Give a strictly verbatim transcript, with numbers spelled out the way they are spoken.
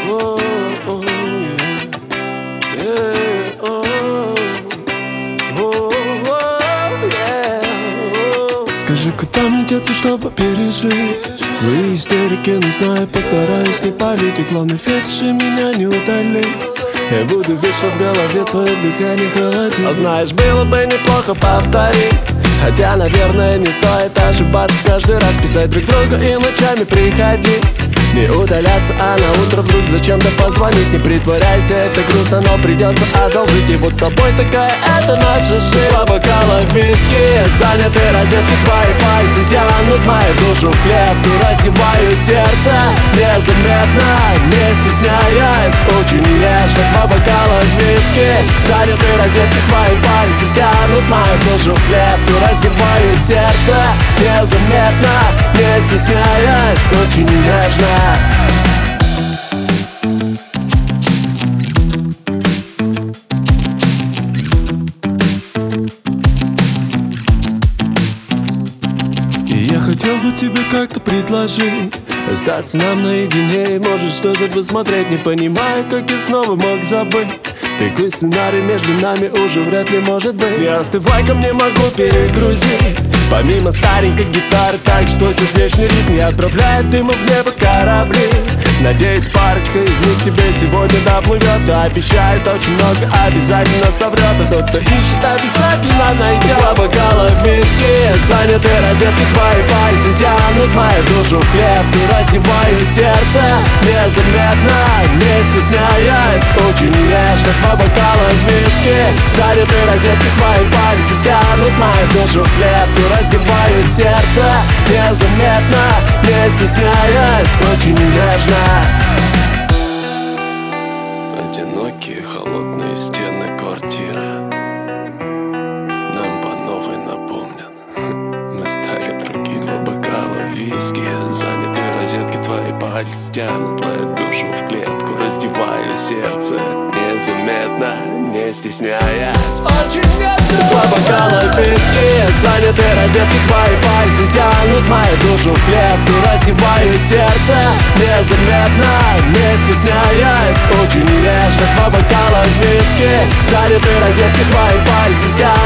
Oh, oh, yeah. Yeah, oh, oh, oh, yeah, oh. Скажи, куда мне деться, чтобы пережить твои истерики, не знаю, постараюсь не палить. И главное, фетиши меня не удали. Я буду вечно в голове, твое дыхание холодит. А знаешь, было бы неплохо повторить, хотя, наверное, не стоит ошибаться. Каждый раз писать друг другу и ночами приходить. Не удаляться, а на утро вдруг зачем-то позвонить. Не притворяйся, это грустно, но придется одолжить. И вот с тобой такая, это наша жизнь. Два бокала виски, заняты розетки, твои пальцы тянут мою душу в клетку. Раздеваю сердце незаметно, не стесняясь, очень нежно. Два бокала виски, заняты розетки, твои пальцы тянут мою душу в клетку. Раздеваю сердце незаметно, не стесняясь, очень нежно. И я хотел бы тебе как-то предложить остаться нам наедине и, может, что-то посмотреть. Не понимаю, как я снова мог забыть. Такой сценарий между нами уже вряд ли может быть. Я остывай ко мне могу перегрузить. Помимо старенькой гитары, так что сердечный ритм я отправляю дымом в небо корабли. Надеюсь, парочка из них тебе сегодня доплывет. Да обещает очень много, обязательно соврет. А тот, кто ищет, обязательно найдет. Два бокала виски, заняты розетки, твои пальцы тянут мою душу в клетку. Раздеваю сердце незаметно, не стесняясь, очень нежно. Два бокала виски, заняты розетки, твои пальцы тянут мою душу в клетку. Раздеваю сердце незаметно, не стесняясь, очень нежно. Одинокие холодные стены квартиры нам по новой напомнят, мы стали другие. Два бокала виски, занятые розетки, твои пальцы тянут мою душу в клетку. Раздеваю сердце незаметно, не стесняясь, очень нежно. Два бокала виски, занятые розетки, твои пальцы тянут мою душу в клетку. Раздеваю сердце незаметно, не стесняясь, очень нежно. Два бокала виски, занятые розетки, твои пальцы тянут